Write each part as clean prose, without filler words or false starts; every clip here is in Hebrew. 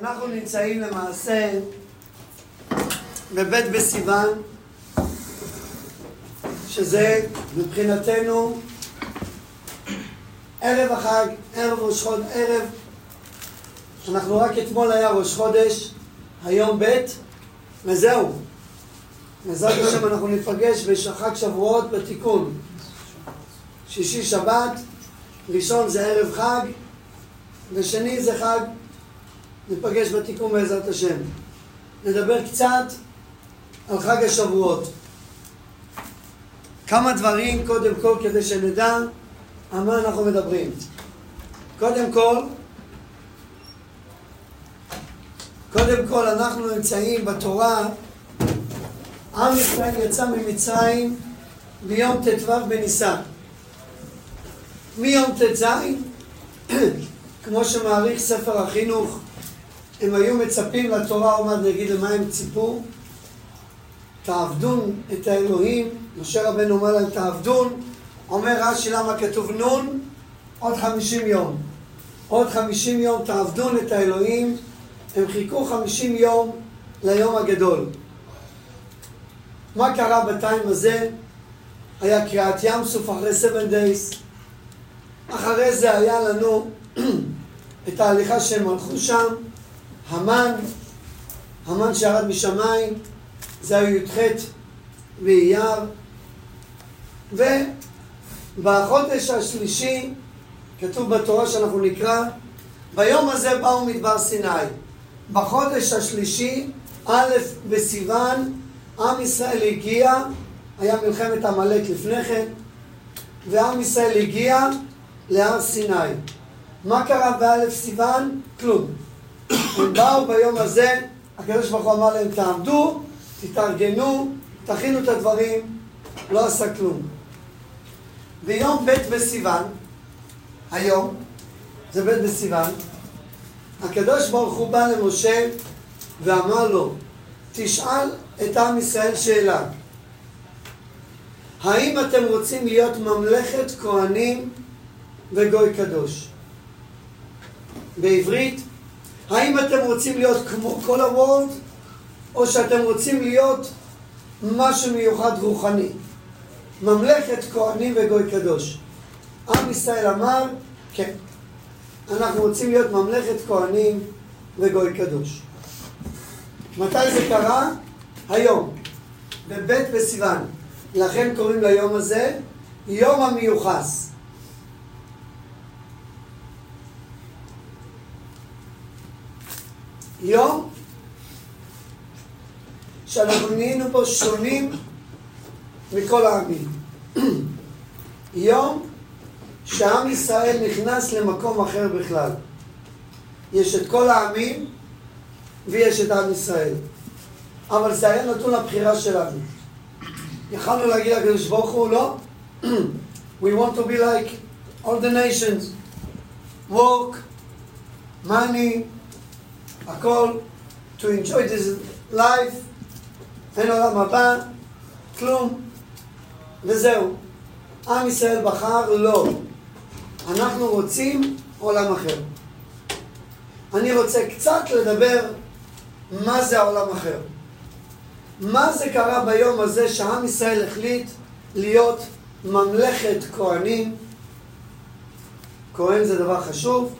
אנחנו נמצאים למעשה בבית בסיוון, שזה מבחינתנו ערב החג, ערב ראש חודש, אנחנו רק אתמול היה ראש חודש, היום בית, וזהו. בעזרת השם אנחנו נפגש בחג שבועות בתיקון. שישי שבת, ראשון זה ערב חג, ושני זה חג, נפגש בתיקון בעזרת השם. נדבר קצת על חג השבועות. כמה דברים קודם כל כדי שנדע על מה אנחנו מדברים. קודם כל אנחנו נמצאים בתורה. עם ישראל יצא ממצרים ביום ט"ו בניסן. מיום ט"ז, כמו שמעריך ספר החינוך, הם היו מצפים לתורה, עוד מעט נגיד למה הם ציפו. תעבדון את האלוהים, משה רבנו אומר להם תעבדון, אומר רש"י למה כתוב נון, עוד 50 יום. עוד 50 יום תעבדון את האלוהים, הם חיכו 50 יום ליום הגדול. מה קרה בטיים הזה? היה קריעת ים סוף אחרי 7 days. אחרי זה היה לנו את ההליכה שהם הלכו שם, המן שירד משמיים, זה היה י"ח באייר, ובחודש השלישי כתוב בתורה שאנחנו נקרא, ביום הזה באו מדבר סיני. בחודש השלישי, א' בסיוון, עם ישראל הגיע, היה מלחמת עמלק לפני כן, ועם ישראל הגיע להר סיני. מה קרה באלף סיוון? כלום. הם באו ביום הזה, הקדוש ברוך הוא אמר להם תעמדו, תתארגנו, תכינו את הדברים, לא עשה כלום. ביום ב' בסיוון, היום, זה ב' בסיוון, הקדוש ברוך הוא בא למשה ואמר לו, תשאל את עם ישראל שאלה. האם אתם רוצים להיות ממלכת כהנים וגוי קדוש? בעברית, האם אתם רוצים להיות כמו כל הוורד, או שאתם רוצים להיות משהו מיוחד רוחני? ממלכת כהנים וגוי קדוש. עם ישראל אמר, כן, אנחנו רוצים להיות ממלכת כהנים וגוי קדוש. מתי זה קרה? היום, בבית בסיוון. לכן קוראים ליום הזה יום המיוחס. יום שאנחנו נהיינו בו שונים מכל העמים. יום שעם ישראל נכנס למקום אחר בכלל. יש את כל העמים ויש את עם ישראל. אבל זה היה נתון לבחירה שלנו. יכולנו להגיד לקדוש ברוך הוא, לא? We want to be like all the nations. Work, money, הכל, to enjoy this life, אין עולם הבא, כלום, וזהו. עם ישראל בחר, לא. אנחנו רוצים עולם אחר. אני רוצה קצת לדבר מה זה העולם אחר. מה זה קרה ביום הזה שעם ישראל החליט להיות ממלכת כהנים? כהן זה דבר חשוב.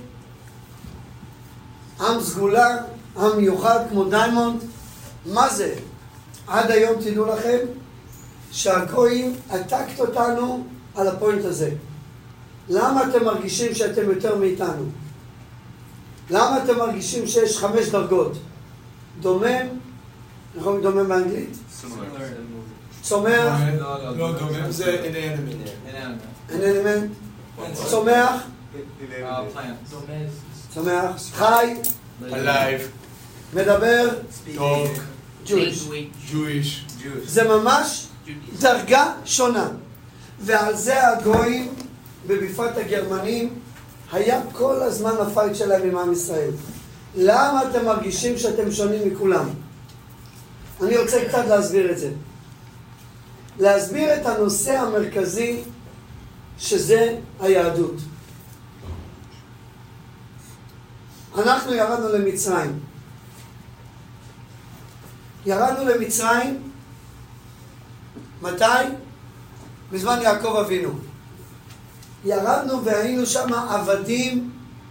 עם סגולה, עם מיוחד כמו דיימונד. מה זה? עד היום תדעו לכם שהגויים עתקת אותנו על הפוינט הזה. למה אתם מרגישים שאתם יותר מאיתנו? למה אתם מרגישים שיש 5 דרגות? דומם, אנחנו מדומם באנגלית? צומח? לא, דומם זה אינמנט. צומח? צומח. חי? alive, מדבר? talk, Jewish. זה ממש דרגה שונה. ועל זה הגויים, ובפרט הגרמנים, היה כל הזמן הפייט שלהם עם עם ישראל. למה אתם מרגישים שאתם שונים מכולם? אני רוצה קצת להסביר את זה. להסביר את הנושא המרכזי שזה היהדות. אנחנו ירדנו למצרים. ירדנו למצרים, מתי? בזמן יעקב אבינו. ירדנו והיינו שם עבדים,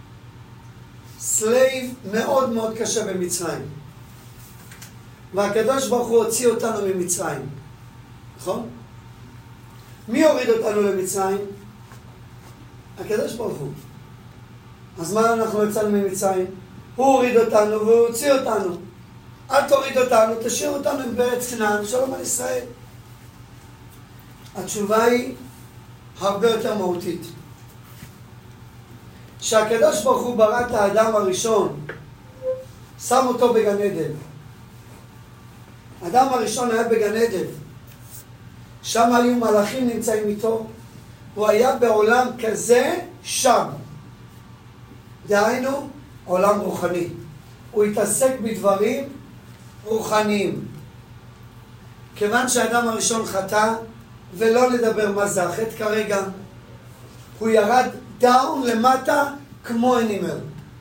סלייב מאוד מאוד קשה במצרים. והקדוש ברוך הוא הוציא אותנו ממצרים. נכון? מי הוריד אותנו למצרים? הקדוש ברוך הוא. אז מה אנחנו יצאנו ממצרים? הוא הוריד אותנו והוא הוציא אותנו. אל תוריד אותנו, תשאיר אותנו בארץ כנען, שלום על ישראל. התשובה היא הרבה יותר מהותית. שהקדוש ברוך הוא ברא את האדם הראשון, שם אותו בגן עדן. האדם הראשון היה בגן עדן. שם היו מלאכים נמצאים איתו. הוא היה בעולם כזה שם. דהיינו, עולם רוחני. הוא התעסק בדברים רוחניים. כיוון שהאדם הראשון חטא, ולא לדבר מה זה החטא כרגע, הוא ירד דאון למטה כמו אנימל.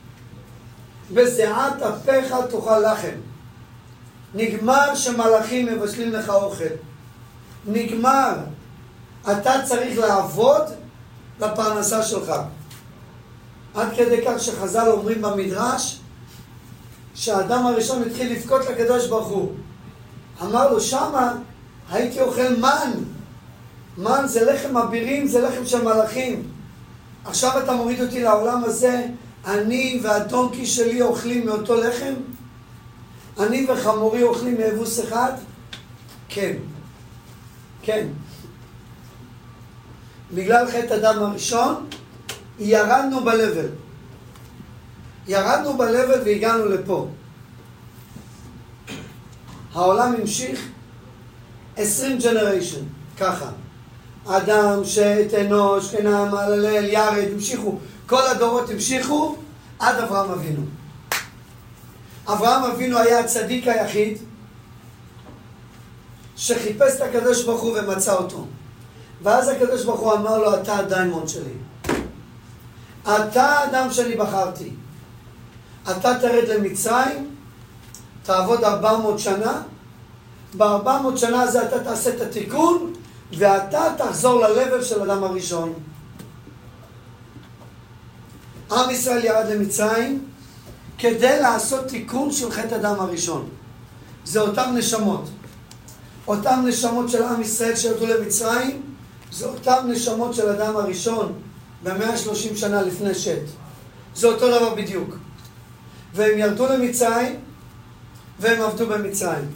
בזיעת אפיך תאכל לחם. נגמר שמלאכים מבשלים לך אוכל. נגמר. אתה צריך לעבוד לפרנסה שלך. עד כדי כך שחז"ל אומרים במדרש שהאדם הראשון התחיל לבכות לקדוש ברוך הוא. אמר לו, שמה הייתי אוכל מן. מן זה לחם אבירים, זה לחם של מלאכים. עכשיו אתה מוריד אותי לעולם הזה, אני והדונקי שלי אוכלים מאותו לחם? אני וחמורי אוכלים מאבוס אחד? כן. כן. בגלל חטא אדם הראשון, ירדנו בלבל. ירדנו בלבל והגענו לפה. העולם המשיך 20 ג'נריישן, ככה. אדם, שת, אנוש, כנען, מהללל, ירד, המשיכו. כל הדורות המשיכו עד אברהם אבינו. אברהם אבינו היה הצדיק היחיד שחיפש את הקדוש ברוך הוא ומצא אותו. ואז הקדוש ברוך הוא אמר לו, אתה הדיימונד שלי. אתה האדם שאני בחרתי. אתה תרד למצרים, תעבוד 400 שנה, ב-400 שנה הזה אתה תעשה את התיקון, ואתה תחזור ללבל של אדם הראשון. עם ישראל ירד למצרים כדי לעשות תיקון של חטא אדם הראשון. זה אותם נשמות. אותם נשמות של עם ישראל שירדו למצרים, זה אותם נשמות של אדם הראשון ב-130 שנה לפני שת. זה אותו דבר בדיוק. והם ירדו למצרים והם עבדו במצרים.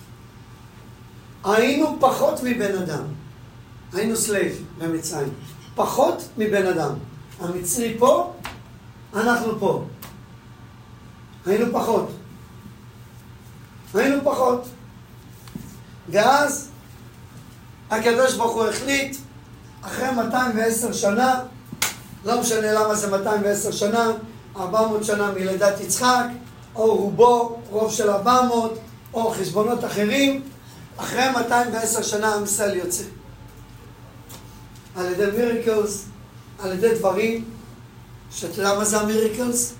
היינו פחות מבן אדם. היינו סלייב במצרים. פחות מבן אדם. המצרי פה, אנחנו פה. היינו פחות. היינו פחות. ואז הקדוש ברוך הוא החליט, אחרי 210 שנה, לא משנה למה זה 210 שנה, 400 שנה מלידת יצחק, או רובו, רוב של 400, או חשבונות אחרים, אחרי 210 שנה עם ישראל יוצא. על ידי מיריקלס, על ידי דברים, שאתה יודע מה זה המיריקלס?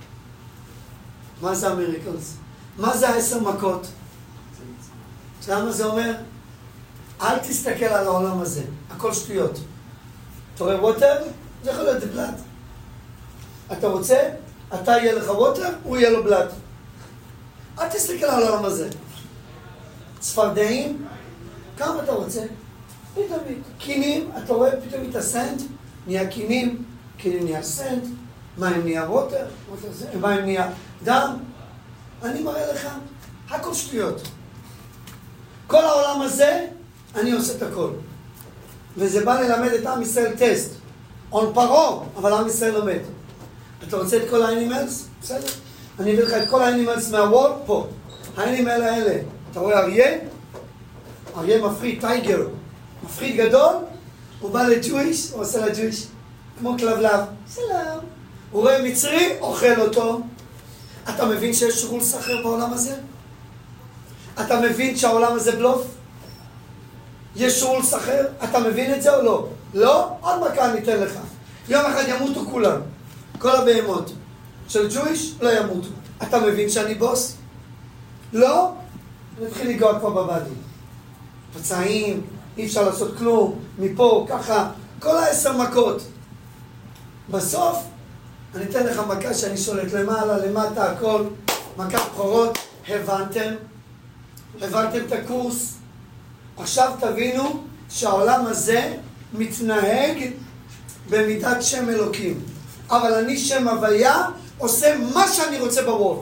מה זה המיריקלס? מה זה 10 מכות? אתה יודע מה זה אומר? אל תסתכל על העולם הזה, הכל שטויות. אתה רואה ווטר? זה יכול להיות בלד. אתה רוצה? אתה יהיה לך ווטר, הוא יהיה לו בלד. אל תסתכל על העולם הזה. צפרדעים, כמה אתה רוצה? פתאום, קינים, אתה רואה פתאום את הסנד, נהיה קינים, קינים נהיה סנד, מים נהיה ווטר, מים נהיה דם. אני מראה לך, הכל שטויות. כל העולם הזה, אני עושה את הכל. וזה בא ללמד את עם ישראל טסט. און פרו, אבל עם ישראל לומד. אתה רוצה את כל האנימלס? בסדר. אני אביא לך את כל האנימלס מהוול, פה. האנימל האלה. אתה רואה אריה? אריה מפחיד, טייגר. מפחיד גדול, הוא בא לג'ויש, הוא עושה לג'ויש. כמו כלבלב. סלם. הוא רואה מצרי, אוכל אותו. אתה מבין שיש שרול סחר בעולם הזה? אתה מבין שהעולם הזה בלוף? יש שרול סחר? אתה מבין את זה או לא? לא? עוד מכה אני אתן לך. יום אחד ימותו כולם. כל הבהמות. של ג'ויש לא ימותו. אתה מבין שאני בוס? לא? אני אתחיל לגוע כבר בבדי. פצעים, אי אפשר לעשות כלום, מפה, ככה, כל 10 מכות. בסוף, אני אתן לך מכה שאני שולט למעלה, למטה, הכל, מכת בכורות, הבנתם את הקורס. עכשיו תבינו שהעולם הזה מתנהג במידת שם אלוקים. אבל אני שם הוויה, עושה מה שאני רוצה בוורד.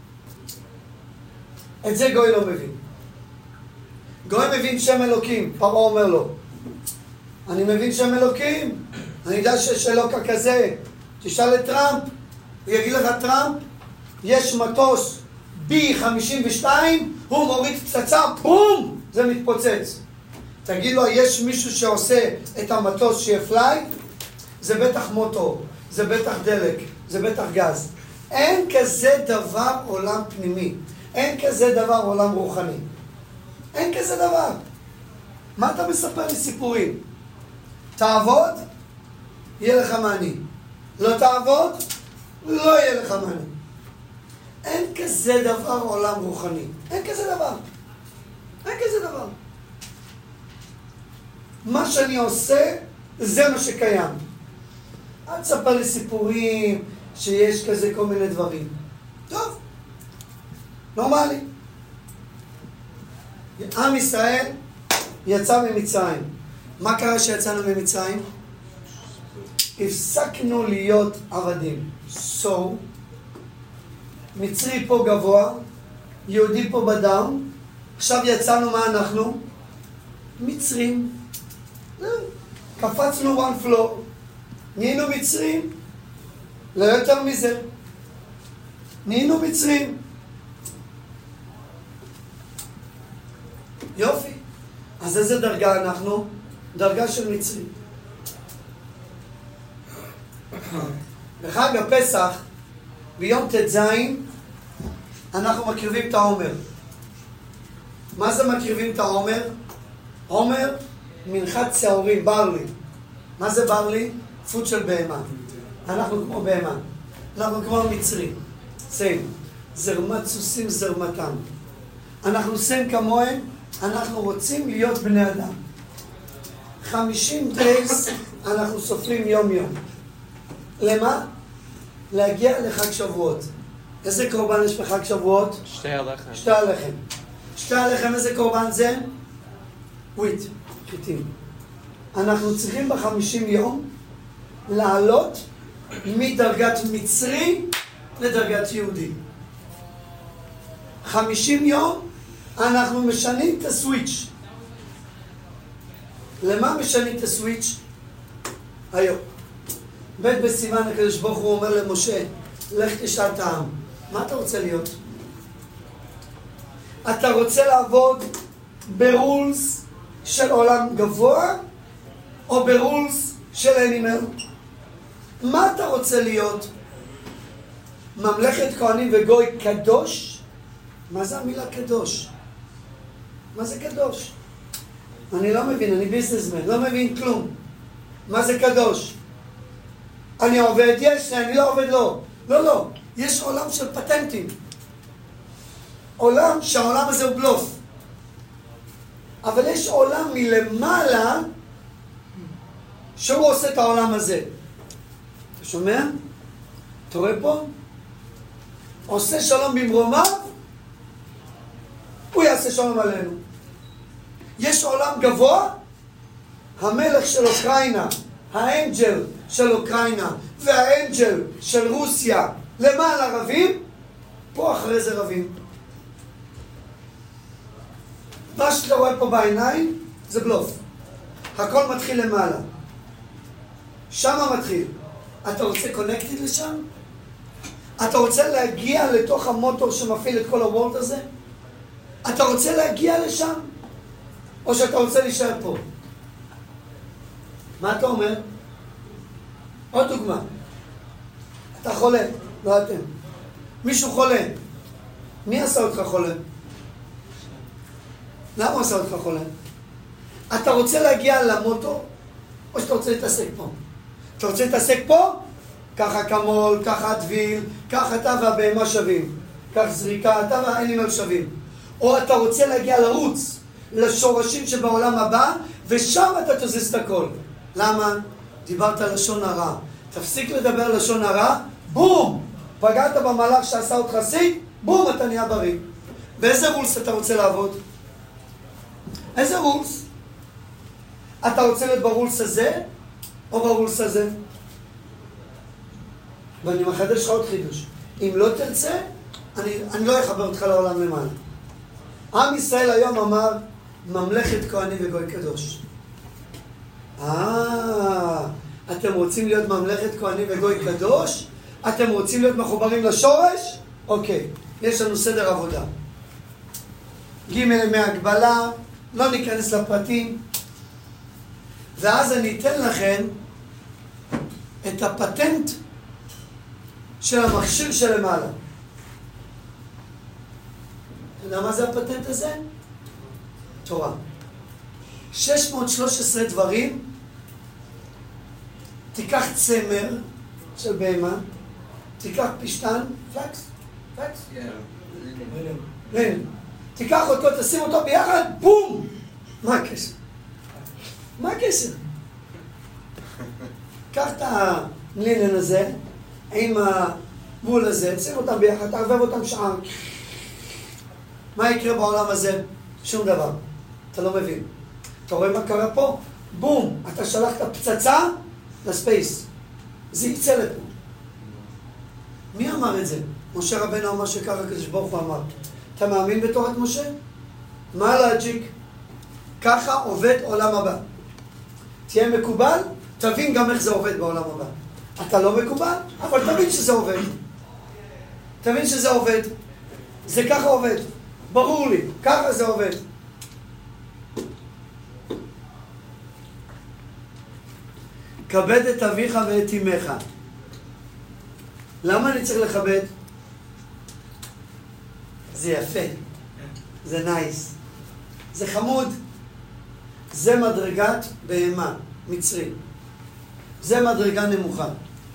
את זה גוי לא מבין. גוי מבין שם אלוקים, פרעה אומר לו, אני מבין שם אלוקים, אני יודע שיש אלוקה כזה. תשאל את טראמפ, הוא יגיד לך טראמפ, יש מטוס B-52, הוא מוריד פצצה, בום, זה מתפוצץ. תגיד לו, יש מישהו שעושה את המטוס שיפליי? זה בטח מוטור, זה בטח דלק, זה בטח גז. אין כזה דבר עולם פנימי, אין כזה דבר עולם רוחני. אין כזה דבר. מה אתה מספר לי סיפורים? תעבוד, יהיה לך מעני. לא תעבוד, לא יהיה לך מעני. אין כזה דבר עולם רוחני. אין כזה דבר. אין כזה דבר. מה שאני עושה, זה מה שקיים. אל תספר לי סיפורים שיש כזה כל מיני דברים. טוב, נורמלי. עם ישראל יצא ממצרים. מה קרה שיצאנו ממצרים? הפסקנו להיות עבדים. So, מצרי פה גבוה, יהודי פה בדאון, עכשיו יצאנו מה אנחנו? מצרים. קפצנו one floor, נהיינו מצרים. לא יותר מזה. נהיינו מצרים. יופי. אז איזה דרגה אנחנו? דרגה של מצרי. בחג הפסח, ביום ט"ז, אנחנו מקריבים את העומר. מה זה מקריבים את העומר? עומר, מנחת שעורים, ברלי. מה זה ברלי? פוד של בהמה. אנחנו כמו בהמה. אנחנו כמו מצרים. סיים. זרמת סוסים זרמתם. אנחנו סיים כמוהם, אנחנו רוצים להיות בני אדם. 50 דייס אנחנו סופרים יום יום. למה? להגיע לחג שבועות. איזה קורבן יש בחג שבועות? שתי הלחם. שתי הלחם. שתי הלחם, איזה קורבן זה? וויט, חיטים. אנחנו צריכים ב50 יום לעלות מדרגת מצרי לדרגת יהודי. 50 יום אנחנו משנים את הסוויץ'. למה משנים את הסוויץ'? היום. בית בסיוון הקדוש ברוך הוא אומר למשה, לך תשאל את העם, מה אתה רוצה להיות? אתה רוצה לעבוד ברולס של עולם גבוה או ברולס של אנימל? מה אתה רוצה להיות? ממלכת כהנים וגוי קדוש? מה זה המילה קדוש? מה זה קדוש? אני לא מבין, אני ביזנסמן, לא מבין כלום. מה זה קדוש? אני עובד, יש, אני לא עובד, לא. לא, לא. יש עולם של פטנטים. עולם שהעולם הזה הוא בלוף. אבל יש עולם מלמעלה שהוא עושה את העולם הזה. אתה שומע? אתה רואה פה? עושה שלום במרומיו, הוא יעשה שלום עלינו. יש עולם גבוה, המלך של אוקראינה, האנג'ל של אוקראינה והאנג'ל של רוסיה למעלה רבים, פה אחרי זה רבים. מה שאתה רואה פה בעיניים זה בלוף. הכל מתחיל למעלה. שם מתחיל. אתה רוצה קונקטיד לשם? אתה רוצה להגיע לתוך המוטור שמפעיל את כל הוולט הזה? אתה רוצה להגיע לשם? או שאתה רוצה להישאר פה? מה אתה אומר? עוד דוגמה. אתה חולה, לא אתם. מישהו חולה. מי עשה אותך חולה? למה הוא עשה אותך חולה? אתה רוצה להגיע למוטו, או שאתה רוצה להתעסק פה? אתה רוצה להתעסק פה? ככה כמול, ככה דביל, ככה אתה והבהמה שווים. כך זריקה, אתה והאנימל שווים. או אתה רוצה להגיע לרוץ, לשורשים שבעולם הבא, ושם אתה תוזז את הכל. למה? דיברת לשון הרע. תפסיק לדבר לשון הרע, בום! פגעת במלאך שעשה אותך סיק, בום, אתה נהיה בריא. באיזה רולס אתה רוצה לעבוד? איזה רולס? אתה רוצה להיות ברולס הזה, או ברולס הזה? ואני מחדש לך עוד חידוש. אם לא תרצה, אני לא אחבר אותך לעולם למעלה. עם ישראל היום אמר, ממלכת כהנים וגוי קדוש. אתם רוצים להיות ממלכת כהנים וגוי קדוש? אתם רוצים להיות מחוברים לשורש? אוקיי, יש לנו סדר עבודה. ג' מהגבלה, לא ניכנס לפרטים. ואז אני אתן לכם את הפטנט של המכשיר שלמעלה. אתה יודע מה זה הפטנט הזה? תורה. 613 דברים. תיקח צמר של בהמה, תיקח פשטן, פלקס, תיקח אותו, תשים אותו ביחד, בום! מה הקשר? מה הקשר? קח את הלינן הזה עם הבול הזה, שים אותם ביחד, תערבב אותם שעה. מה יקרה בעולם הזה? שום דבר. אתה לא מבין. אתה רואה מה קרה פה? בום! אתה שלחת פצצה לספייס. זה יצא לפה. מי אמר את זה? משה רבנו אמר שככה הקדוש ברוך הוא אמר. אתה מאמין בתורת משה? מה הלוג'יק? ככה עובד עולם הבא. תהיה מקובל, תבין גם איך זה עובד בעולם הבא. אתה לא מקובל, אבל תבין שזה עובד. תבין שזה עובד. זה ככה עובד. ברור לי, ככה זה עובד. כבד את אביך ואת אמך. למה אני צריך לכבד? זה יפה. זה נייס. זה חמוד. זה מדרגת בהמה, מצרי. זה מדרגה נמוכה.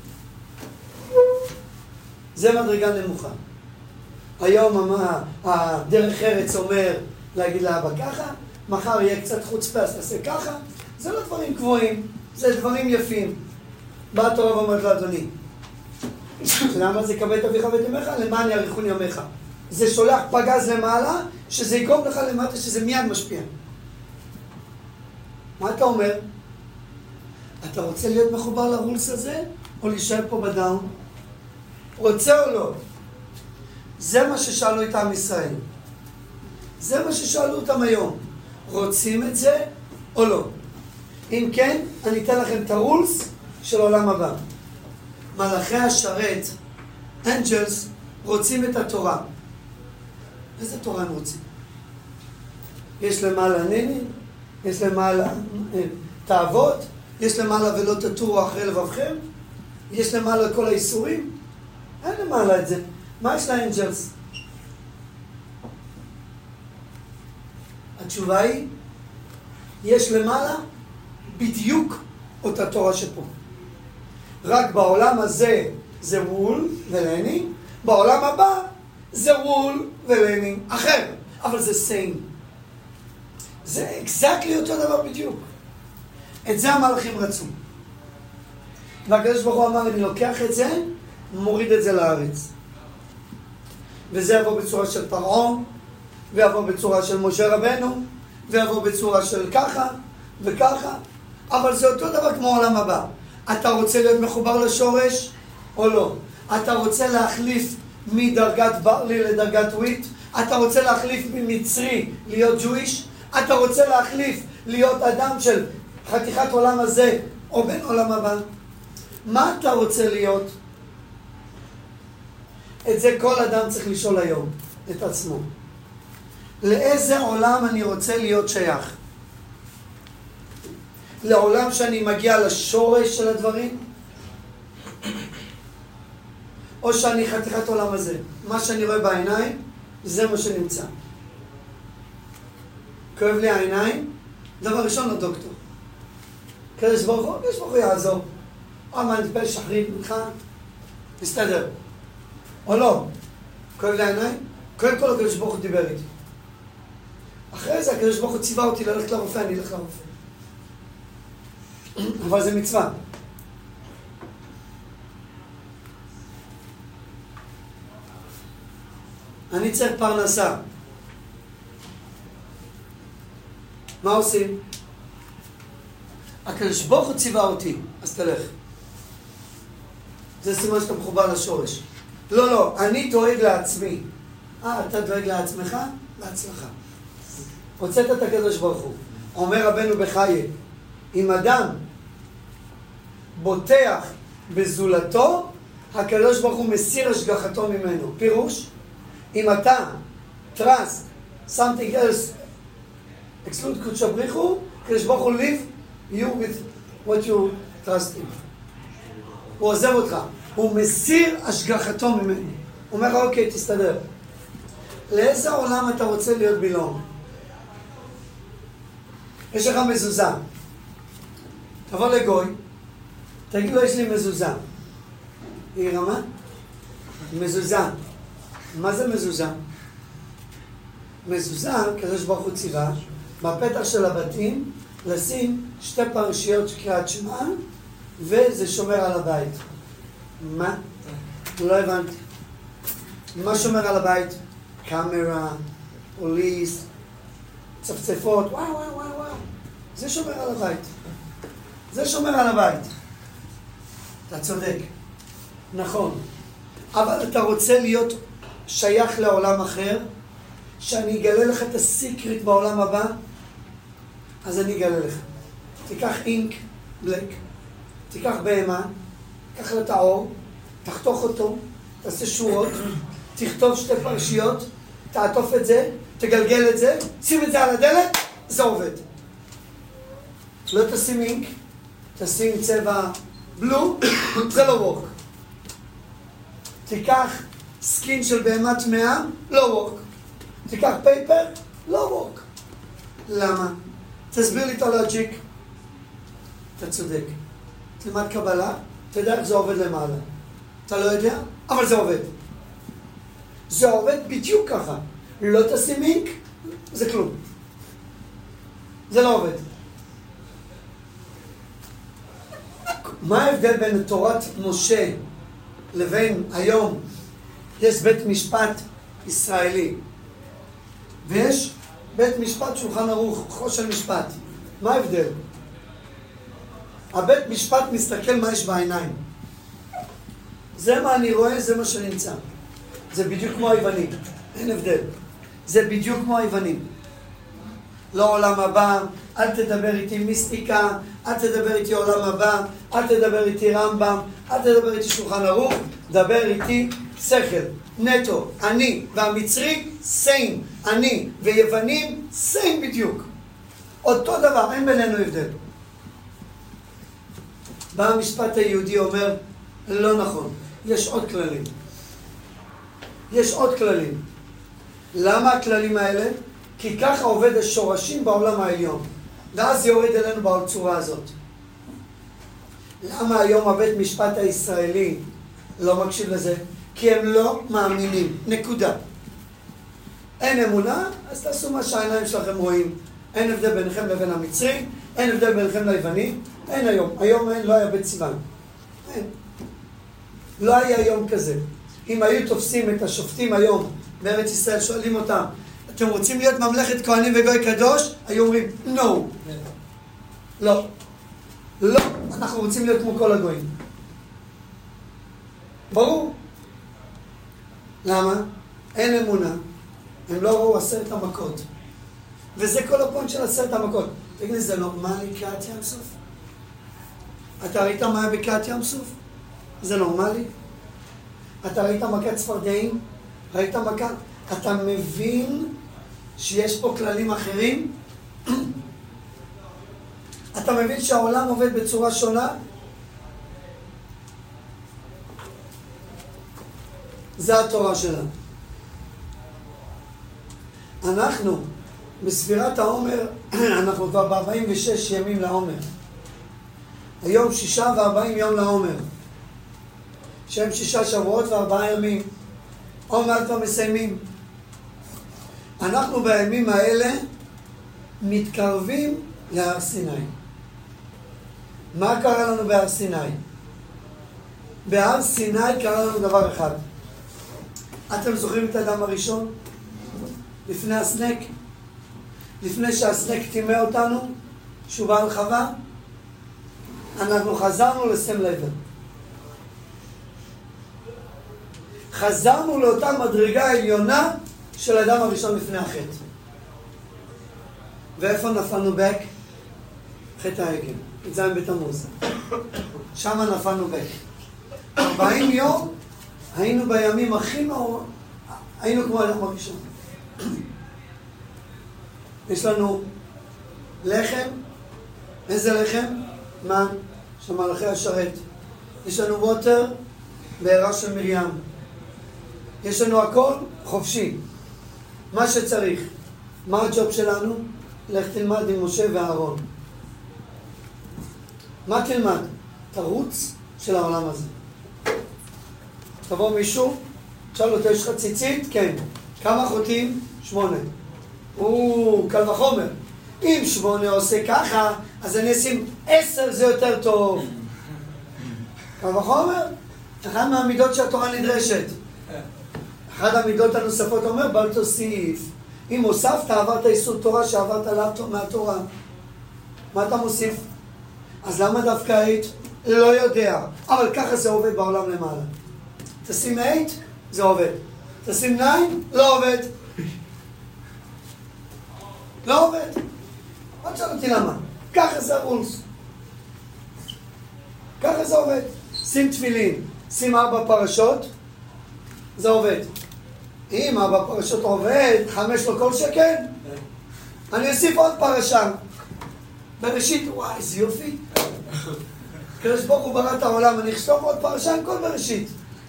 זה מדרגה נמוכה. היום הדרך ארץ אומר להגיד לאבא ככה, מחר יהיה קצת חוצפה, אז תעשה ככה. זה לא דברים גבוהים, זה דברים יפים. באה התורה ואומרת לו, אדוני, למה זה כבד את אביך ואת אמך? למען יאריכון ימיך. זה שולח פגז למעלה, שזה יגרום לך למטה, שזה מיד משפיע. מה אתה אומר? אתה רוצה להיות מחובר לרולס הזה, או להישאר פה בדאון? רוצה או לא? זה מה ששאלו את עם ישראל. זה מה ששאלו אותם היום. רוצים את זה או לא? אם כן, אני אתן לכם את הרולס של עולם הבא. מלאכי השרת, אנג'לס, רוצים את התורה. איזה תורה הם רוצים? יש למעלה נני, יש למעלה תאוות, יש למעלה ולא תטורו אחרי לבבכם, יש למעלה כל האיסורים. אין למעלה את זה. מה יש לאנג'לס? התשובה היא, יש למעלה בדיוק אותה תורה שפה. רק בעולם הזה זה וול ולני, בעולם הבא זה וול ולני אחר, אבל זה סיים. זה אקזקלי אותו דבר בדיוק. את זה המלאכים רצו. והקדוש ברוך הוא אמר, אני לוקח את זה, מוריד את זה לארץ. וזה יבוא בצורה של פרעה, ויבוא בצורה של משה רבנו, ויבוא בצורה של ככה וככה, אבל זה אותו דבר כמו העולם הבא. אתה רוצה להיות מחובר לשורש או לא? אתה רוצה להחליף מדרגת ברלי לדרגת וויט? אתה רוצה להחליף ממצרי להיות ג'ויש? אתה רוצה להחליף להיות אדם של חתיכת עולם הזה או בין עולם הבא? מה אתה רוצה להיות? את זה כל אדם צריך לשאול היום את עצמו. לאיזה עולם אני רוצה להיות שייך? לעולם שאני מגיע לשורש של הדברים? או שאני חתיכת עולם הזה? מה שאני רואה בעיניים, זה מה שנמצא. כואב לי העיניים, דבר ראשון לדוקטור. קדוש ברוך הוא יעזור. אני מתפלל שחרית ממך, מסתדר. או לא? כואב לעיניים? קודם כל הקדוש ברוך הוא דיבר איתי. אחרי זה הקדוש ברוך הוא ציווה אותי ללכת לרופא, אני אלך לרופא. אבל זה מצווה. אני צריך פרנסה. מה עושים? הקדוש ברוך הוא ציווה אותי, אז תלך. זה סימן שאתה מחובר לשורש. לא, אני דואג לעצמי. אתה דואג לעצמך? להצלחה. הוצאת את הקדוש ברוך הוא. אומר רבנו בחיי, אם אדם בוטח בזולתו, הקדוש ברוך הוא מסיר השגחתו ממנו. פירוש, אם אתה trust something else, exclude קודש הבריחו, הקדוש ברוך הוא leave you with what you trust in. הוא עוזב אותך. הוא מסיר השגחתו ממנו. הוא אומר לך, אוקיי, תסתדר. לאיזה עולם אתה רוצה להיות בילום? יש לך מזוזה. תבוא לגוי, תגיד לו, יש לי מזוזה. היא רמה? מזוזה. מה זה מזוזה? מזוזה, קדוש ברוך הוא ציווה, בפתח של הבתים, לשים 2 פרשיות של קריאת שמע, וזה שומר על הבית. מה? לא הבנתי. מה שומר על הבית? קאמרה, פוליס, צפצפות, וואו. זה שומר על הבית. זה שומר על הבית. אתה צודק. נכון. אבל אתה רוצה להיות שייך לעולם אחר, שאני אגלה לך את הסיקרט בעולם הבא, אז אני אגלה לך. תיקח אינק, בלק, תיקח בהמה, תיקח לה את האור, תחתוך אותו, תעשה שורות, תכתוב 2 פרשיות, תעטוף את זה, תגלגל את זה, שים את זה על הדלת, זה עובד. לא תשים אינק, תשים צבע בלו, זה לא וורק. תיקח סקין של בהמה טמאה, לא וורק. תיקח פייפר, לא וורק. למה? תסביר לי את הלוג'יק. אתה צודק. תלמד קבלה, תדע איך זה עובד למעלה. אתה לא יודע? אבל זה עובד. זה עובד בדיוק ככה. לא תשים אינק, זה כלום. זה לא עובד. מה ההבדל בין תורת משה לבין היום? יש בית משפט ישראלי, ויש בית משפט שולחן ערוך, חושן משפט. מה ההבדל? הבית משפט מסתכל מה יש בעיניים. זה מה אני רואה, זה מה שנמצא. זה בדיוק כמו היוונים, אין הבדל. זה בדיוק כמו היוונים. לא עולם הבא, אל תדבר איתי מיסטיקה, אל תדבר איתי עולם הבא, אל תדבר איתי רמב"ם, אל תדבר איתי שולחן ערוך, דבר איתי שכל, נטו, אני והמצרי, סיים, אני ויוונים, סיים בדיוק. אותו דבר, אין בינינו הבדל. בא המשפט היהודי אומר, לא נכון, יש עוד כללים. יש עוד כללים. למה הכללים האלה? כי ככה עובד השורשים בעולם העליון. ואז יורד אלינו בצורה הזאת. למה היום הבית משפט הישראלי לא מקשיב לזה? כי הם לא מאמינים. נקודה. אין אמונה, אז תעשו מה שהעיניים שלכם רואים. אין הבדל ביניכם לבין המצרי, אין הבדל ביניכם ליווני. אין היום. היום אין, לא היה בית סיוון. אין. לא היה יום כזה. אם היו תופסים את השופטים היום בארץ ישראל, שואלים אותם, אתם רוצים להיות ממלכת כהנים וגוי קדוש? היו אומרים, no. לא. לא. אנחנו רוצים להיות כמו כל הגויים. ברור. למה? אין אמונה. הם לא ראו 10 המכות. וזה כל הפונט של 10 המכות. תגיד לי, זה נורמלי קריאת ים סוף? אתה ראית מה היה בקריאת ים סוף? זה נורמלי? אתה ראית מכת צפרדעים? ראית מכת? אתה מבין שיש פה כללים אחרים? אתה מבין שהעולם עובד בצורה שונה? זה התורה שלנו. אנחנו, בספירת העומר, אנחנו כבר ב-46 ימים לעומר. היום 6 ו-40 יום לעומר. שהם 6 שבועות ו4 ימים. עוד מעט כבר מסיימים. אנחנו בימים האלה מתקרבים להר סיני. מה קרה לנו בהר סיני? בהר סיני קרה לנו דבר אחד. אתם זוכרים את האדם הראשון? לפני הסנק? לפני שהסנק טימא אותנו, שהוא בא על חווה, אנחנו חזרנו לסם לבר. חזרנו לאותה מדרגה העליונה של האדם הראשון לפני החטא. ואיפה נפלנו בק? חטא העגל, את זין בתמוז. שם נפלנו בק. 40 יום היינו בימים הכי נורא, היינו כמו האדם הראשון. יש לנו לחם. איזה לחם? מן, של מלאכי השרת. יש לנו ווטר, בעירה של מרים. יש לנו הכל חופשי. מה שצריך. מה הג'וב שלנו? לך תלמד עם משה ואהרון. מה תלמד? תרוץ של העולם הזה. תבוא מישהו, תשאל אותו, יש לך ציצית? כן. כמה חוטאים? 8. קל וחומר. אם 8 עושה ככה, אז אני אשים 10, זה יותר טוב. קל וחומר? אחת מהמידות שהתורה נדרשת. אחת המידות הנוספות אומר, בל תוסיף. אם הוספת, עברת איסור תורה שעברת מהתורה. מה אתה מוסיף? אז למה דווקא 8? לא יודע. אבל ככה זה עובד בעולם למעלה. תשים 8, זה עובד. תשים 9, לא עובד. לא עובד. עוד שאל אותי למה. ככה זה הרולס. ככה זה עובד. שים תפילין, שים 4 פרשות, זה עובד. אם 4 פרשות עובד, 5 לא כל שקל, אני אוסיף עוד פרשה. בראשית, וואי, איזה יופי. הקדוש ברוך הוא ברא את העולם, אני אכתוב עוד פרשה עם כל בראשית.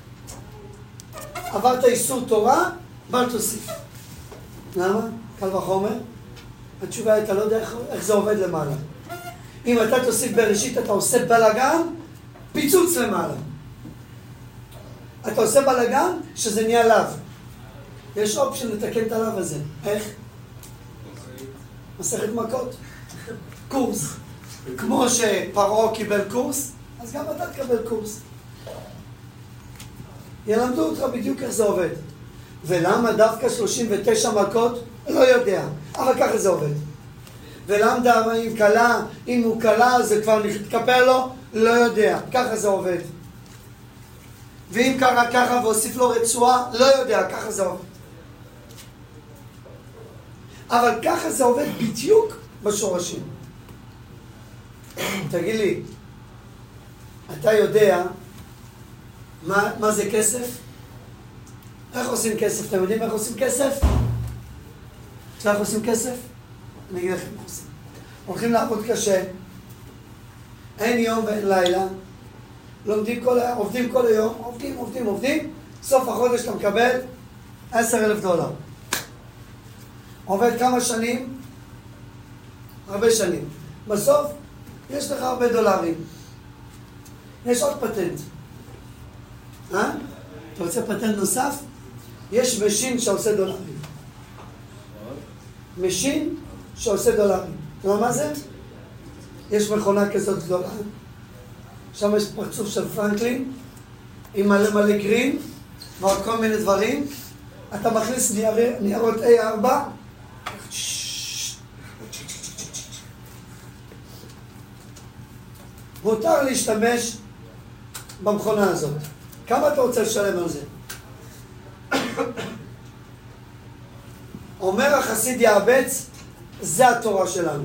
עברת איסור תורה, בל תוסיף. למה? קל וחומר. התשובה הייתה, לא יודע איך זה עובד למעלה. אם אתה תוסיף בראשית, אתה עושה בלגן, פיצוץ למעלה. אתה עושה בלגן, שזה נהיה לאו. יש אופשן לתקן את הלאו הזה. איך? מסכת מכות. קורס. כמו שפרעה קיבל קורס, אז גם אתה תקבל קורס. ילמדו אותך בדיוק איך זה עובד. ולמה דווקא 39 מכות? לא יודע. אבל ככה זה עובד. ולמה אם קלה, אם הוא קלה, זה כבר נתקפל לו? לא יודע. ככה זה עובד. ואם קרה ככה והוסיף לו רצועה? לא יודע. ככה זה עובד. אבל ככה זה עובד בדיוק בשורשים. תגיד לי, אתה יודע מה זה כסף? איך עושים כסף? אתם יודעים איך עושים כסף? איך עושים כסף? אני אגיד לכם מה עושים. הולכים לעבוד קשה, אין יום ואין לילה, עובדים כל היום, עובדים, סוף החודש אתה מקבל $10,000. עובד כמה שנים? הרבה שנים. בסוף יש לך הרבה דולרים. יש עוד פטנט. אתה רוצה פטנט נוסף? יש משין שעושה דולרים. משין שעושה דולרים. אתה יודע מה זה? יש מכונה כזאת גדולה. שם יש פרצוף של פרנקלין, עם מלא גרין, ועוד כל מיני דברים. אתה מכניס ניירות A4, מותר להשתמש במכונה הזאת. כמה אתה רוצה לשלם על זה? אומר החסיד יעבץ, זה התורה שלנו.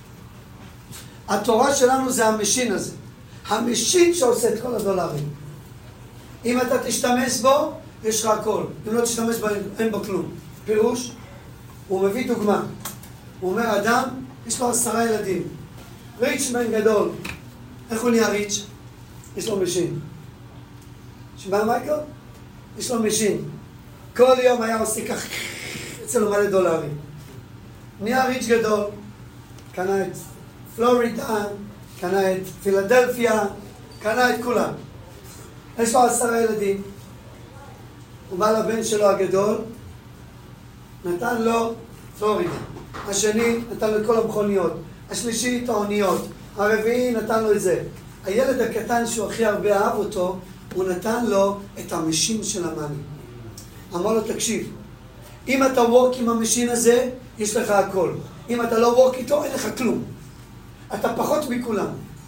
התורה שלנו זה המשין הזה. המשין שעושה את כל הדולרים. אם אתה תשתמש בו, יש לך הכל. אם לא תשתמש בו, אין בו כלום. פירוש, הוא מביא דוגמה. הוא אומר, אדם, יש לו 10 ילדים. ריצ'מן גדול. איך הוא נהיה ריץ'? יש לו משין. שמע מייקל? יש לו משין. כל יום היה עושה כך, אצלו מלא דולרים. נהיה ריץ' גדול. קנה את פלורידה, קנה את פילדלפיה, קנה את כולם. יש לו 10 ילדים. הוא בא לבן שלו הגדול, נתן לו פלורידה. השני נתן לו את כל המכוניות. השלישי את האוניות. הרביעי נתן לו את זה. הילד הקטן שהוא הכי הרבה אהב אותו, הוא נתן לו את המשין של המאני. אמר לו, תקשיב, אם אתה וורק עם המשין הזה, יש לך הכל. אם אתה לא וורק איתו, אין לך כלום. אתה פחות מכולם.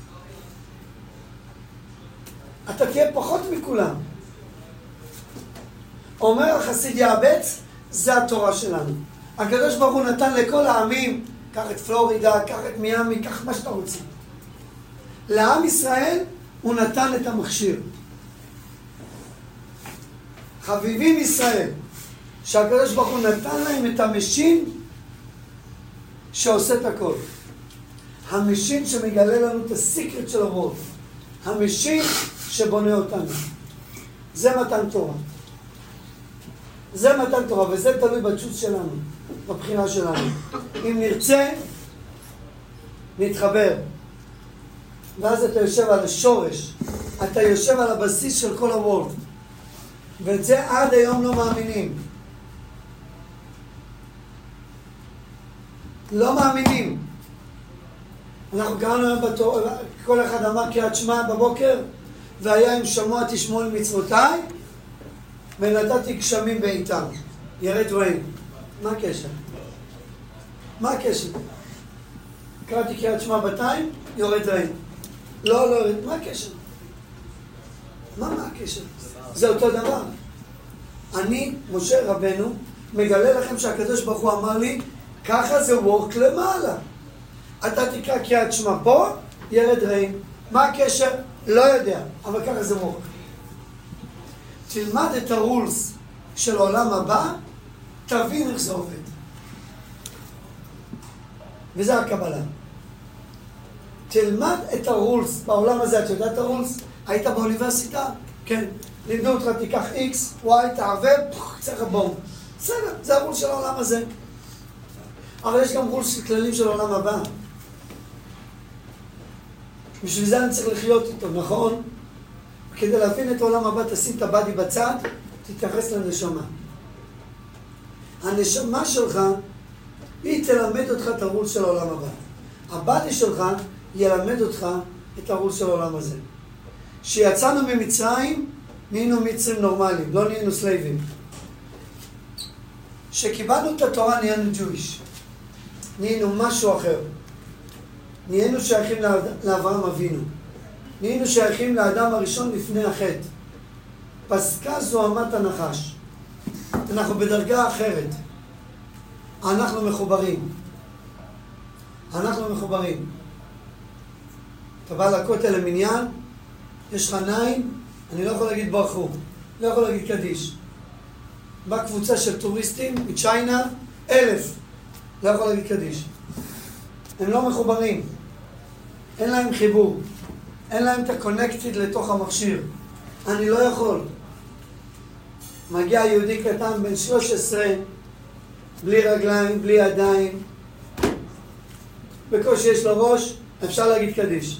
אתה תהיה פחות מכולם. אומר החסיד יעבץ, זה התורה שלנו. הקדוש ברוך הוא נתן לכל העמים, קח את פלורידה, קח את מיאמי, קח מה שאתה רוצה. לעם ישראל הוא נתן את המכשיר. חביבים ישראל, שהקדוש ברוך הוא נתן להם את המשין שעושה את הכל. המשין שמגלה לנו את הסיקרט של הוורד. המשין שבונה אותנו. זה מתן תורה. זה מתן תורה, וזה תלוי בצ'וס שלנו, בבחירה שלנו. אם נרצה, נתחבר. ואז אתה יושב על השורש, אתה יושב על הבסיס של כל הוורד. ואת זה עד היום לא מאמינים. לא מאמינים. אנחנו קראנו היום בתורה, כל אחד אמר קריאת שמע בבוקר, והיה אם שמוע תשמעו אל מצוותיי, ונתתי גשמים בעיתם. ירד רעים. מה הקשר? מה הקשר? קראתי קריאת שמע בתיים, יורד רעים. לא יורד. מה הקשר? מה הקשר? זה אותו דבר. אני, משה רבנו, מגלה לכם שהקדוש ברוך הוא אמר לי, ככה זה וורק למעלה. אתה תקרא קריאת שמע פה, ירד רעים. מה הקשר? לא יודע, אבל ככה זה וורק. תלמד את הרולס של העולם הבא, תבין איך זה עובד. וזה הקבלה. תלמד את הרולס בעולם הזה. אתה יודע את הרולס? היית באוניברסיטה? כן. לימדו אותך, תיקח X, Y, תערבב, צריך בום. בסדר, זה הרולס של העולם הזה. אבל יש גם רולס כללים של העולם הבא. בשביל זה אני צריך לחיות איתו, נכון? כדי להבין את העולם הבא, תשים את הבדי בצד, תתייחס לנשמה. הנשמה שלך, היא תלמד אותך את הרולס של העולם הבא. הבדי שלך ילמד אותך את הרולס של העולם הזה. כשיצאנו ממצרים, נהיינו מצרים נורמליים, לא נהיינו סלייבים. כשקיבלנו את התורה, נהיינו ג'ויש. נהיינו משהו אחר. נהיינו שייכים לאברהם אבינו. נהיינו שייכים לאדם הראשון לפני החטא. פסקה זוהמת הנחש. אנחנו בדרגה אחרת. אנחנו מחוברים. אנחנו מחוברים. אתה בא לכותל למניין, יש לך נעים, אני לא יכול להגיד ברכו, לא יכול להגיד קדיש. באה קבוצה של טוריסטים מצ'יינה, 1,000, לא יכול להגיד קדיש. הם לא מחוברים, אין להם חיבור, אין להם את הקונקטיד לתוך המכשיר. אני לא יכול. מגיע יהודי קטן בן 13, בלי רגליים, בלי ידיים, בקושי יש לו ראש, אפשר להגיד קדיש.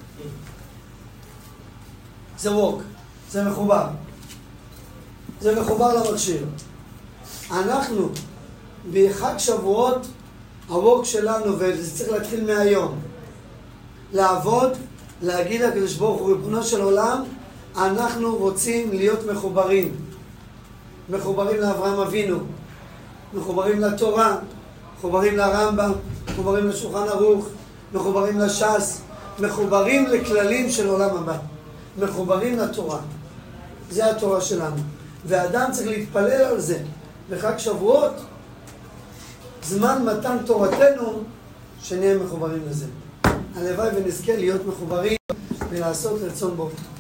זה ווק, זה מחובר. זה מחובר למכשיר. אנחנו, בחג שבועות, הווק שלנו, וזה צריך להתחיל מהיום, לעבוד, להגיד לקדוש ברוך הוא, ריבונו של עולם, אנחנו רוצים להיות מחוברים. מחוברים לאברהם אבינו, מחוברים לתורה, מחוברים לרמב"ם, מחוברים לשולחן ערוך, מחוברים לש"ס, מחוברים לכללים של עולם הבא, מחוברים לתורה. זה התורה שלנו. ואדם צריך להתפלל על זה. בחג שבועות, זמן מתן תורתנו, שנהיה מחוברים לזה. הלוואי ונזכה להיות מחוברים ולעשות רצון בו.